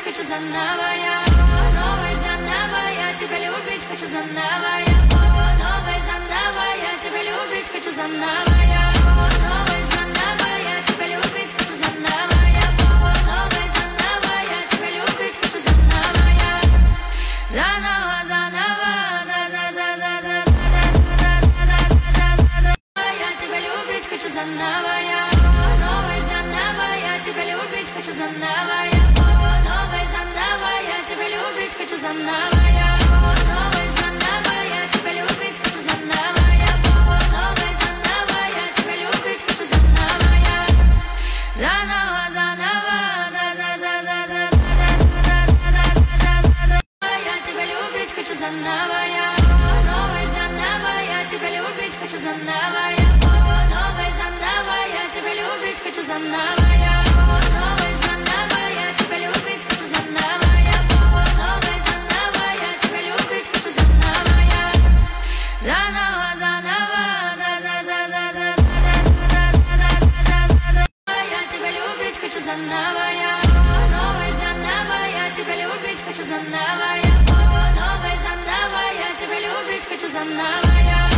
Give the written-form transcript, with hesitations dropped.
хочу заново я. Новый заново я тебя любить хочу заново я. Новый заново я тебя любить хочу заново я. Новый заново я тебя любить хочу заново я. Новый заново я тебя любить хочу заново я. Заново, заново, я тебя любить хочу заново я. Новый заново я тебя любить хочу заново я. Новый заново я тебя любить хочу заново я. Новый заново я тебя любить хочу заново я. Новый заново я тебя любить хочу заново я. Заново, заново, я тебя любить хочу заново я. Новый заново я тебя любить хочу заново я. Новый заново я тебя любить хочу заново я. Новый заново я тебя любить хочу заново я. Новый заново я тебя любить хочу заново я. Заново, заново, я тебя любить хочу заново я. Новый заново я тебя любить хочу заново я. Новый заново я тебя любить хочу заново я.